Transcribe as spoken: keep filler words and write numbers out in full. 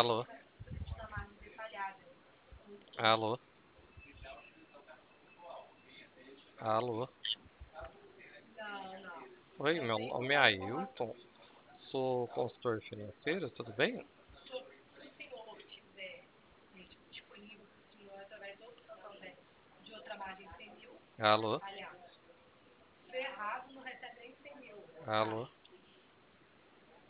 Alô? Alô? Alô? Oi, meu nome é Ailton. Sou consultor financeiro, tudo bem? Alô? Alô?